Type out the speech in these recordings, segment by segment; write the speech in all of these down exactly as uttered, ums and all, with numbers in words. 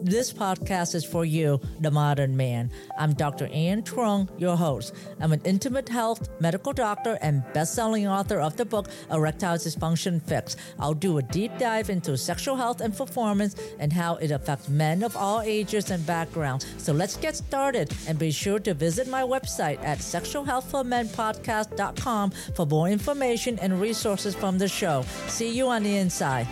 This podcast is for you, the modern man. I'm Doctor Ann Trung, your host. I'm an intimate health medical doctor and best-selling author of the book, Erectile Dysfunction Fix. I'll do a deep dive into sexual health and performance and how it affects men of all ages and backgrounds. So let's get started, and be sure to visit my website at sexual health for men podcast dot com for more information and resources from the show. See you on the inside.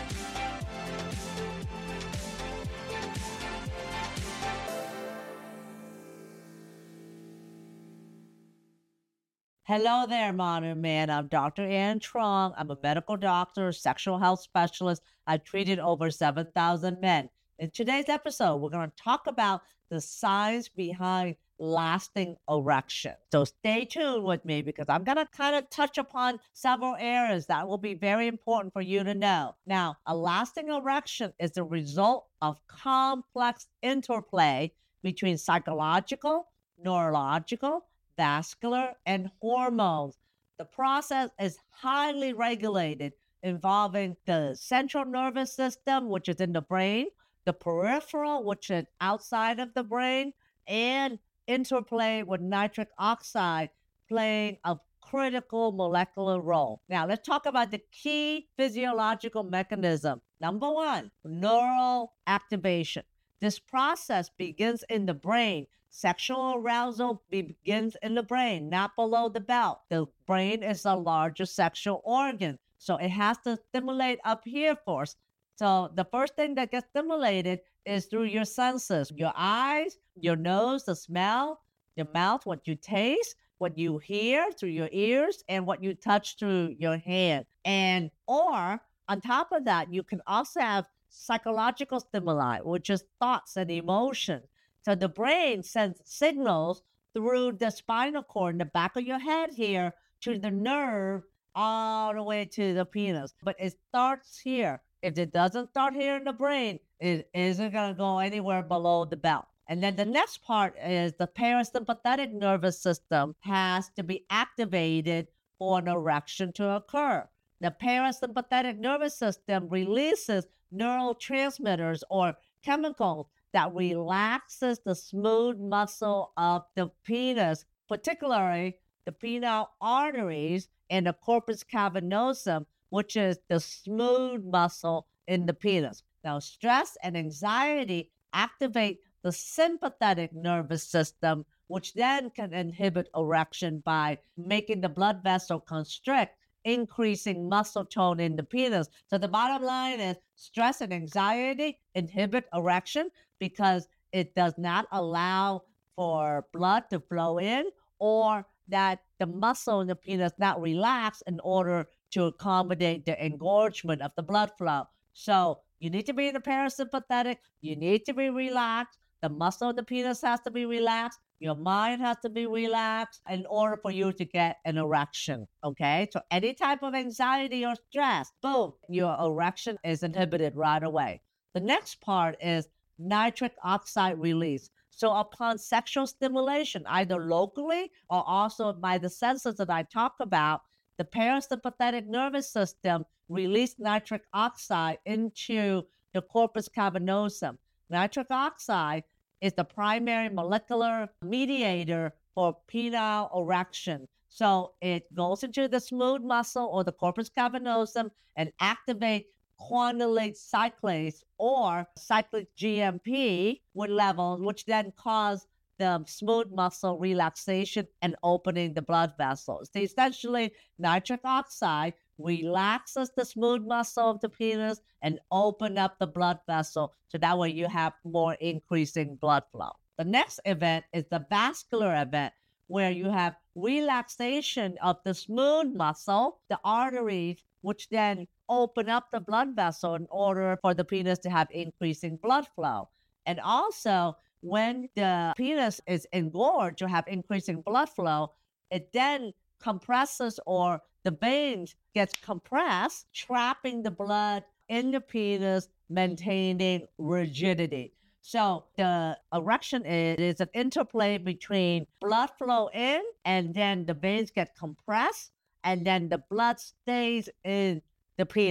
Hello there, modern man. I'm Doctor Ann Trung. I'm a medical doctor, sexual health specialist. I've treated over seven thousand men. In today's episode, we're going to talk about the science behind lasting erection. So stay tuned with me because I'm going to kind of touch upon several areas that will be very important for you to know. Now, a lasting erection is the result of complex interplay between psychological, neurological, vascular, and hormones. The process is highly regulated, involving the central nervous system, which is in the brain, the peripheral, which is outside of the brain, and interplay with nitric oxide playing a critical molecular role. Now, let's talk about the key physiological mechanism. Number one, neural activation. This process begins in the brain. Sexual arousal begins in the brain, not below the belt. The brain is the largest sexual organ, so it has to stimulate up here first. So the first thing that gets stimulated is through your senses, your eyes, your nose, the smell, your mouth, what you taste, what you hear through your ears, and what you touch through your hand. And or on top of that, you can also have psychological stimuli, which is thoughts and emotions. So the brain sends signals through the spinal cord in the back of your head here to the nerve all the way to the penis. But it starts here. If it doesn't start here in the brain, it isn't going to go anywhere below the belt. And then the next part is the parasympathetic nervous system has to be activated for an erection to occur. The parasympathetic nervous system releases neurotransmitters or chemicals that relaxes the smooth muscle of the penis, particularly the penile arteries and the corpus cavernosum, which is the smooth muscle in the penis. Now, stress and anxiety activate the sympathetic nervous system, which then can inhibit erection by making the blood vessel constrict, increasing muscle tone in the penis. So the bottom line is stress and anxiety inhibit erection because it does not allow for blood to flow in, or that the muscle in the penis not relax in order to accommodate the engorgement of the blood flow. So you need to be in the parasympathetic, you need to be relaxed, the muscle in the penis has to be relaxed, your mind has to be relaxed in order for you to get an erection, okay? So any type of anxiety or stress, boom, your erection is inhibited right away. The next part is nitric oxide release. So upon sexual stimulation, either locally or also by the senses that I talk about, the parasympathetic nervous system releases nitric oxide into the corpus cavernosum. Nitric oxide is the primary molecular mediator for penile erection. So it goes into the smooth muscle or the corpus cavernosum and activates guanylate cyclase or cyclic G M P with levels, which then cause the smooth muscle relaxation and opening the blood vessels. So essentially, nitric oxide relaxes the smooth muscle of the penis and open up the blood vessel, so that way you have more increasing blood flow. The next event is the vascular event, where you have relaxation of the smooth muscle, the arteries, which then open up the blood vessel in order for the penis to have increasing blood flow. And also, when the penis is engorged to have increasing blood flow, it then compresses, or the veins gets compressed, trapping the blood in the penis, maintaining rigidity. So the erection is, is an interplay between blood flow in, and then the veins get compressed, and then the blood stays in the penis.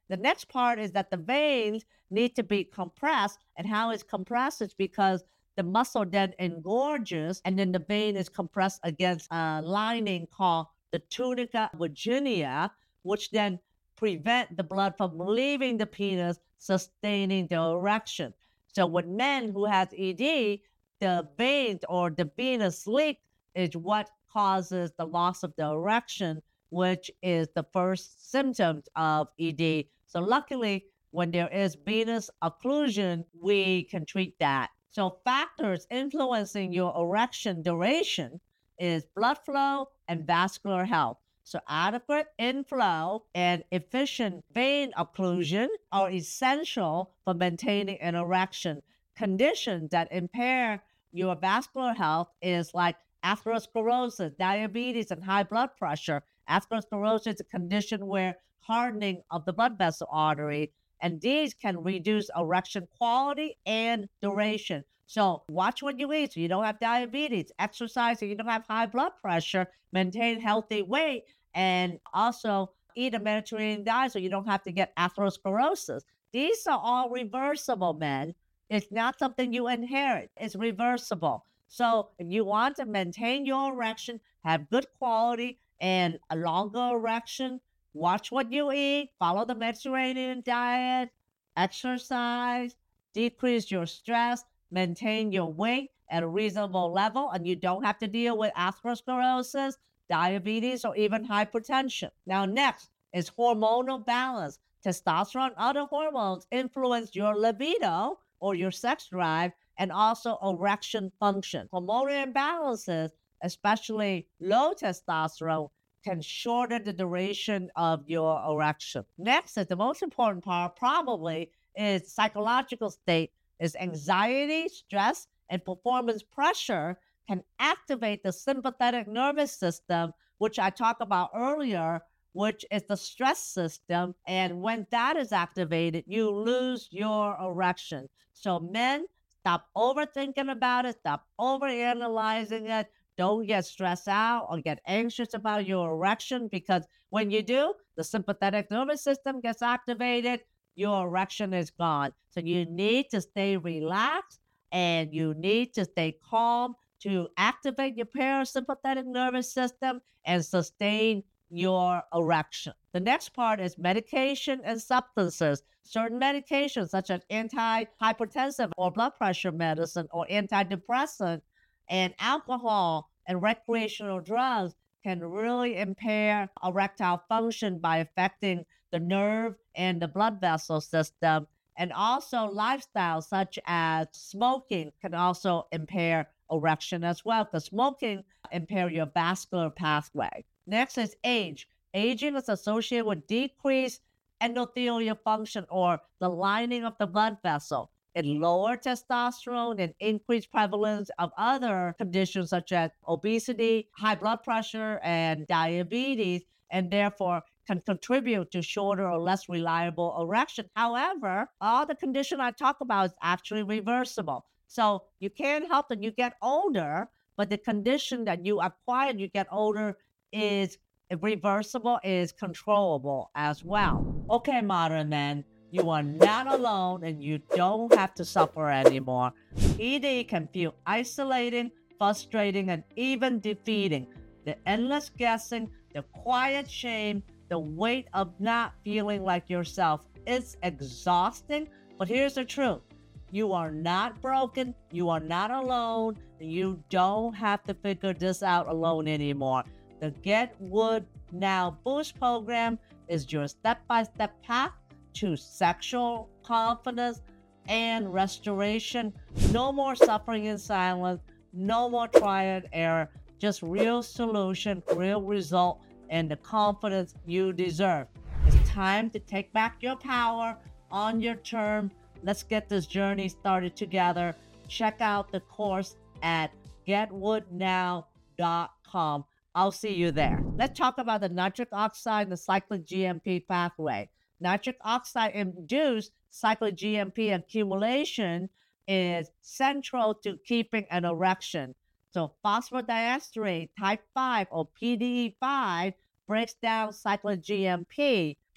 The next part is that the veins need to be compressed. And how it's compressed is because the muscle then engorges, and then the vein is compressed against a lining called the tunica virginea, which then prevent the blood from leaving the penis, sustaining the erection. So with men who has E D, the veins or the venous leak is what causes the loss of the erection, which is the first symptoms of E D. So luckily, when there is venous occlusion, we can treat that. So factors influencing your erection duration is blood flow and vascular health. So adequate inflow and efficient vein occlusion are essential for maintaining an erection. Conditions that impair your vascular health is like atherosclerosis, diabetes, and high blood pressure. Atherosclerosis is a condition where hardening of the blood vessel artery, and these can reduce erection quality and duration. So watch what you eat so you don't have diabetes, exercise so you don't have high blood pressure, maintain healthy weight, and also eat a Mediterranean diet so you don't have to get atherosclerosis. These are all reversible, men. It's not something you inherit. It's reversible. So if you want to maintain your erection, have good quality and a longer erection, watch what you eat, follow the Mediterranean diet, exercise, decrease your stress, maintain your weight at a reasonable level, and you don't have to deal with atherosclerosis, diabetes, or even hypertension. Now, next is hormonal balance. Testosterone and other hormones influence your libido or your sex drive and also erection function. Hormonal imbalances, especially low testosterone, can shorten the duration of your erection. Next is the most important part, probably, is psychological state, is anxiety, stress, and performance pressure can activate the sympathetic nervous system, which I talked about earlier, which is the stress system. And when that is activated, you lose your erection. So men, stop overthinking about it, stop overanalyzing it. Don't get stressed out or get anxious about your erection, because when you do, the sympathetic nervous system gets activated, your erection is gone. So you need to stay relaxed and you need to stay calm to activate your parasympathetic nervous system and sustain your erection. The next part is medication and substances. Certain medications, such as antihypertensive or blood pressure medicine or antidepressant, and alcohol and recreational drugs can really impair erectile function by affecting the nerve and the blood vessel system. And also lifestyles such as smoking can also impair erection as well, because smoking impair your vascular pathway. Next is age. Aging is associated with decreased endothelial function or the lining of the blood vessel. It lowered testosterone and increased prevalence of other conditions such as obesity, high blood pressure, and diabetes, and therefore can contribute to shorter or less reliable erection. However, all the condition I talk about is actually reversible. So you can't help that you get older, but the condition that you acquire you get older is reversible, is controllable as well. Okay, modern men, you are not alone and you don't have to suffer anymore. E D can feel isolating, frustrating, and even defeating. The endless guessing, the quiet shame, the weight of not feeling like yourself, it's exhausting. But here's the truth. You are not broken. You are not alone. You don't have to figure this out alone anymore. The Get Wood Now Boost program is your step-by-step path to sexual confidence and restoration. No more suffering in silence. No more trial and error. Just real solution, real result, and the confidence you deserve. It's time to take back your power on your terms. Let's get this journey started together. Check out the course at get wood now dot com. I'll see you there. Let's talk about the nitric oxide and the cyclic G M P pathway. Nitric oxide induced cyclic G M P accumulation is central to keeping an erection. So phosphodiesterase type five or P D E five breaks down cyclic G M P.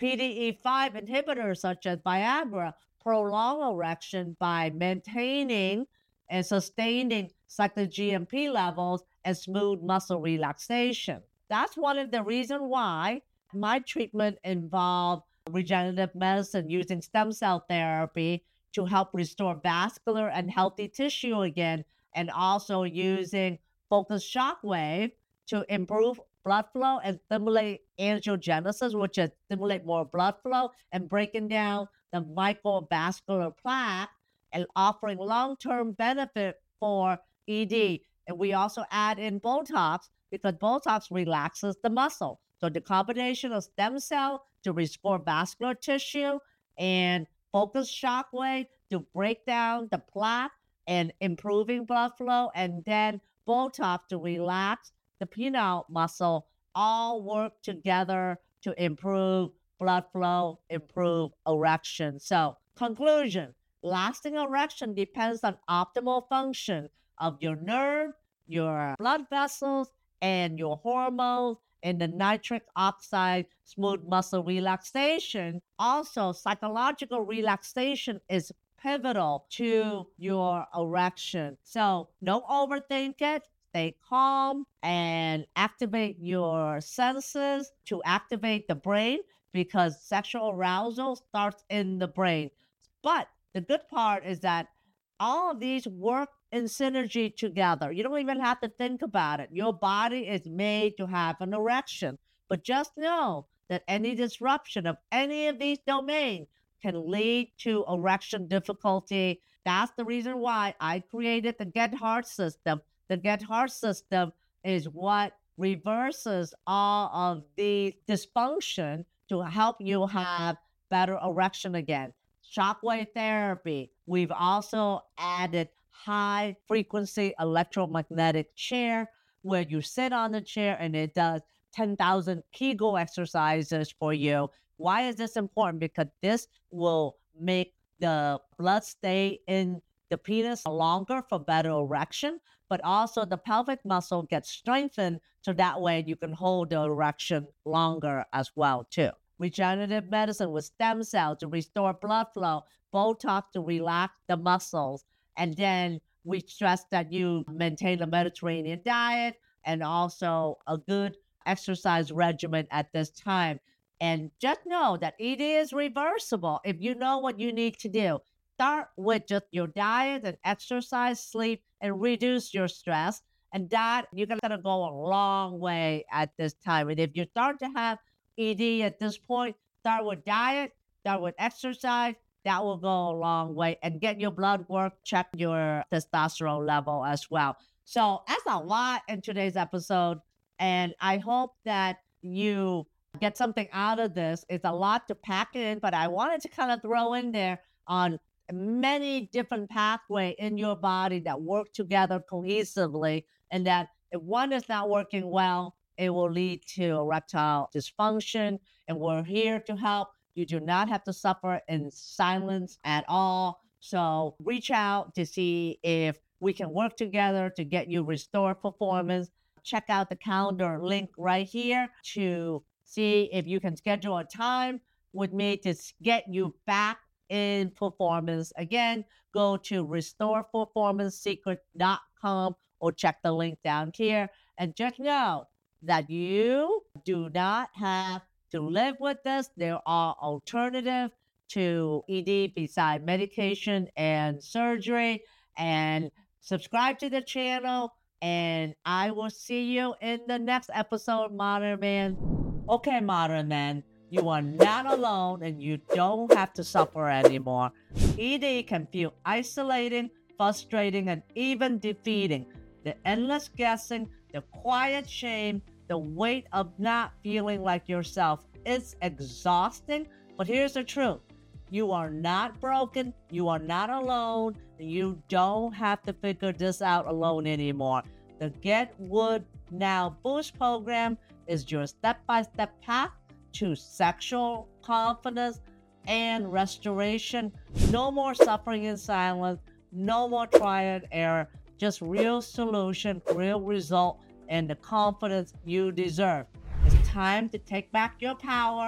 P D E five inhibitors such as Viagra prolong erection by maintaining and sustaining cyclic G M P levels and smooth muscle relaxation. That's one of the reasons why my treatment involved regenerative medicine using stem cell therapy to help restore vascular and healthy tissue again, and also using focused shockwave to improve blood flow and stimulate angiogenesis, which is stimulate more blood flow and breaking down the microvascular plaque and offering long-term benefit for E D. And we also add in Botox because Botox relaxes the muscle. So the combination of stem cell to restore vascular tissue and focused shockwave to break down the plaque and improving blood flow, and then Botox to relax the penile muscle, all work together to improve blood flow, improve erection. So conclusion, lasting erection depends on optimal function of your nerve, your blood vessels, and your hormones, and the nitric oxide smooth muscle relaxation. Also, psychological relaxation is pivotal to your erection. So don't overthink it. Stay calm and activate your senses to activate the brain, because sexual arousal starts in the brain. But the good part is that all of these work in synergy together. You don't even have to think about it. Your body is made to have an erection. But just know that any disruption of any of these domains can lead to erection difficulty. That's the reason why I created the Get Hard system. The Get Hard system is what reverses all of the dysfunction to help you have better erection again. Shockwave therapy. We've also added high frequency electromagnetic chair where you sit on the chair and it does ten thousand Kegel exercises for you. Why is this important? Because this will make the blood stay in the penis longer for better erection, but also the pelvic muscle gets strengthened so that way you can hold the erection longer as well too. Regenerative medicine with stem cells to restore blood flow, Botox to relax the muscles, and then we stress that you maintain a Mediterranean diet and also a good exercise regimen at this time. And just know that E D is reversible if you know what you need to do. Start with just your diet and exercise, sleep, and reduce your stress. And that, you're going to go a long way at this time. And if you start to have E D at this point, start with diet, start with exercise. That will go a long way. And get your blood work, check your testosterone level as well. So that's a lot in today's episode. And I hope that you get something out of this. It's a lot to pack in, but I wanted to kind of throw in there on many different pathways in your body that work together cohesively, and that if one is not working well, it will lead to erectile dysfunction. And we're here to help. You do not have to suffer in silence at all. So reach out to see if we can work together to get you restored performance. Check out the calendar link right here to see if you can schedule a time with me to get you back in performance. Again, go to restore performance secret dot com or check the link down here. And just know that you do not have to live with this. There are alternatives to E D beside medication and surgery. And subscribe to the channel. And I will see you in the next episode, Modern Man. Okay, Modern Man, you are not alone and you don't have to suffer anymore. E D can feel isolating, frustrating, and even defeating. The endless guessing, the quiet shame, the weight of not feeling like yourself. It's exhausting, but here's the truth. You are not broken. You are not alone. You don't have to figure this out alone anymore. The Get Wood Now Boost program is your step-by-step path to sexual confidence and restoration. No more suffering in silence. No more trial and error. Just real solution, real result, and the confidence you deserve. It's time to take back your power,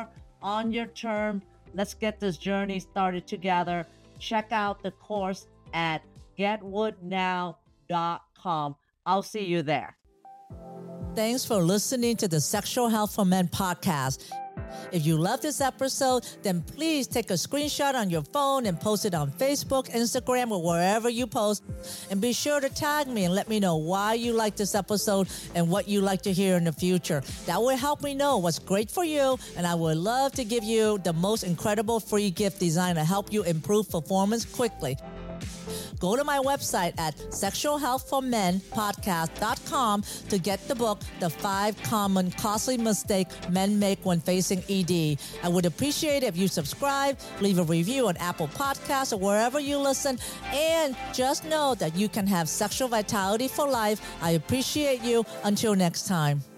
on your term. Let's get this journey started together. Check out the course at get wood now dot com. I'll see you there. Thanks for listening to the Sexual Health for Men podcast. If you love this episode, then please take a screenshot on your phone and post it on Facebook, Instagram, or wherever you post. And be sure to tag me and let me know why you like this episode and what you like to hear in the future. That will help me know what's great for you, and I would love to give you the most incredible free gift designed to help you improve performance quickly. Go to my website at sexual health for men podcast dot com to get the book, The Five Common Costly Mistakes Men Make When Facing E D. I would appreciate it if you subscribe, leave a review on Apple Podcasts or wherever you listen, and just know that you can have sexual vitality for life. I appreciate you. Until next time.